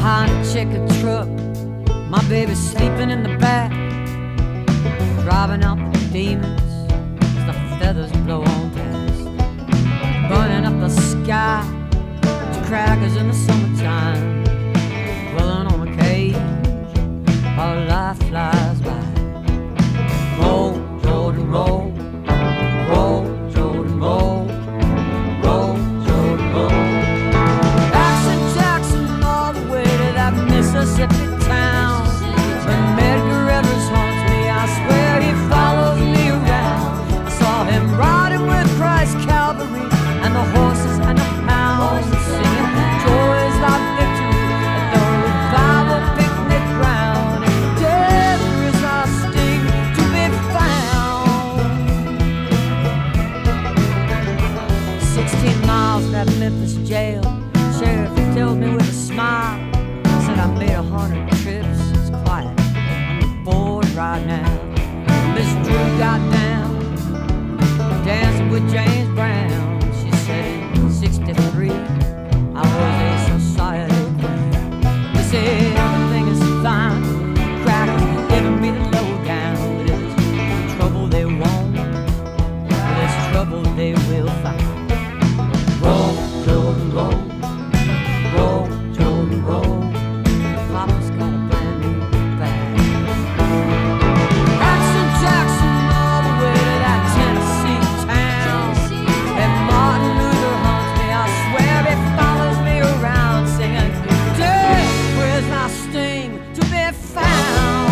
behind a checkered truck. My baby's sleeping in the back, driving out the demons as the feathers blow on past, burning up the sky, it's crackers in the summertime, dwelling on a cage while life flies by. Roll, Jordan, roll, roll, Jordan, roll, roll, Jordan, roll. Action Jackson all the way to that Mississippi town. When Medgar Evers haunts me, I swear he follows me around. I saw him riding with Christ Calvary and the horses and the pounds, singing joy is our victory at the revival picnic ground. And death is our sting to be found. 16 miles from that Memphis jail, sheriff told me with a smile, said I made 100 trips, it's quiet, I'm bored right now. Miss Drew got down, dancing with James Brown. She said in 63, I was a society queen. They said everything is fine, crackers giving me the lowdown. But if it's trouble they want, well, it's trouble they will find. Roll, Jordan, roll, roll, Jordan, roll. Papa's got a brand new bag. Action Jackson all the way to that Tennessee town. And Martin Luther haunts me, I swear he follows me around, singing, death, where's my sting to be found?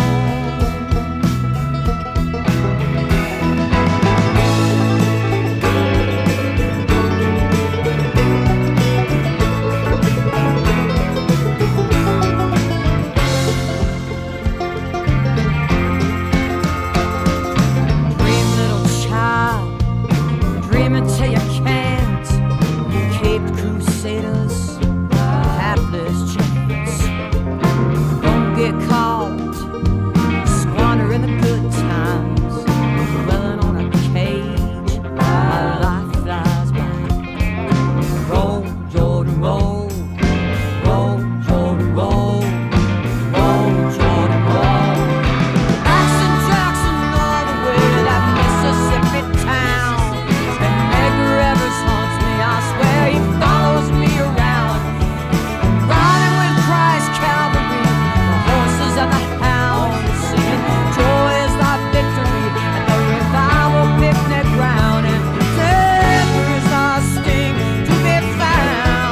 Dream, little child, dream until you can't. Caped crusaders, hapless chance. Don't get caught squandering the good times, dwelling on a cage while life flies by. Roll, Jordan, roll, roll, Jordan, roll, roll, Jordan, roll. Action Jackson all the way to that Mississippi town. And Medgar Evers haunts me, I swear he follows me around. Riding with Christ Calvary, the horses and the hounds, singing joy is thy victory at the revival picnic ground. And death is our sting to be found.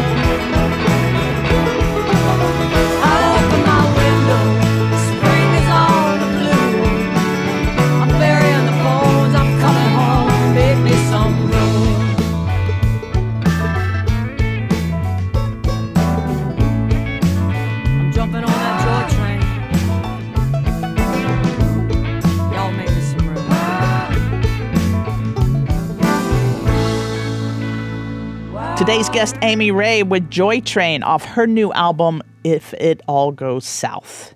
I open my window, spring is on the blue. I'm burying the bones, I'm coming home, make me some room. I'm jumping on that joy train. Y'all make me some room. Today's guest, Amy Ray, with Joy Train off her new album, If It All Goes South.